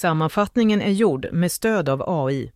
Sammanfattningen är gjord med stöd av AI.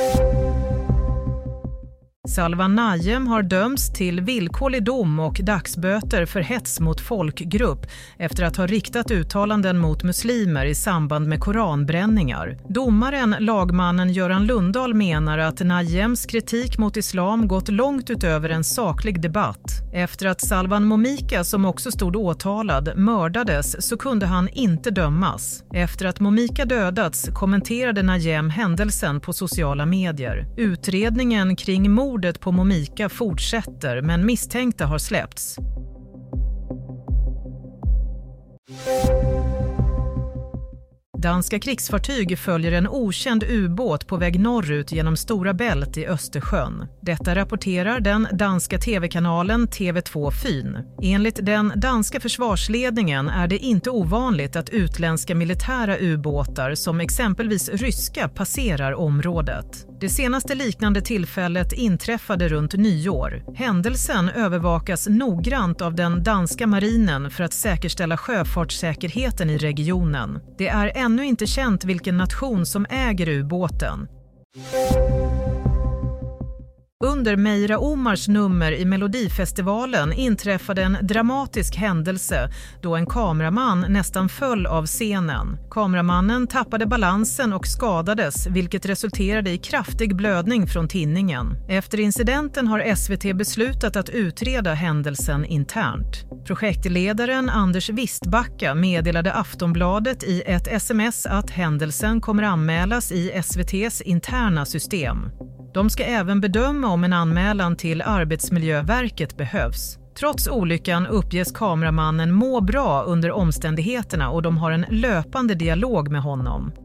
Salvan Najem har dömts till villkorlig dom och dagsböter för hets mot folkgrupp efter att ha riktat uttalanden mot muslimer i samband med koranbränningar. Domaren, lagmannen Göran Lundahl, menar att Najems kritik mot islam gått långt utöver en saklig debatt. Efter att Salvan Momika, som också stod åtalad, mördades så kunde han inte dömas. Efter att Momika dödats kommenterade Najem händelsen på sociala medier. Utredningen kring mordet på Momika fortsätter, men misstänkta har släppts. Danska krigsfartyg följer en okänd ubåt på väg norrut genom Stora Bält i Östersjön. Detta rapporterar den danska tv-kanalen TV2 Fyn. Enligt den danska försvarsledningen är det inte ovanligt att utländska militära ubåtar som exempelvis ryska passerar området. Det senaste liknande tillfället inträffade runt nyår. Händelsen övervakas noggrant av den danska marinen för att säkerställa sjöfartssäkerheten i regionen. Det är ännu inte känt vilken nation som äger ubåten. Under Meira Omars nummer i Melodifestivalen inträffade en dramatisk händelse då en kameraman nästan föll av scenen. Kameramannen tappade balansen och skadades, vilket resulterade i kraftig blödning från tinningen. Efter incidenten har SVT beslutat att utreda händelsen internt. Projektledaren Anders Wistbacka meddelade Aftonbladet i ett sms att händelsen kommer anmälas i SVT:s interna system. De ska även bedöma om en anmälan till Arbetsmiljöverket behövs. Trots olyckan uppges kameramannen må bra under omständigheterna och de har en löpande dialog med honom.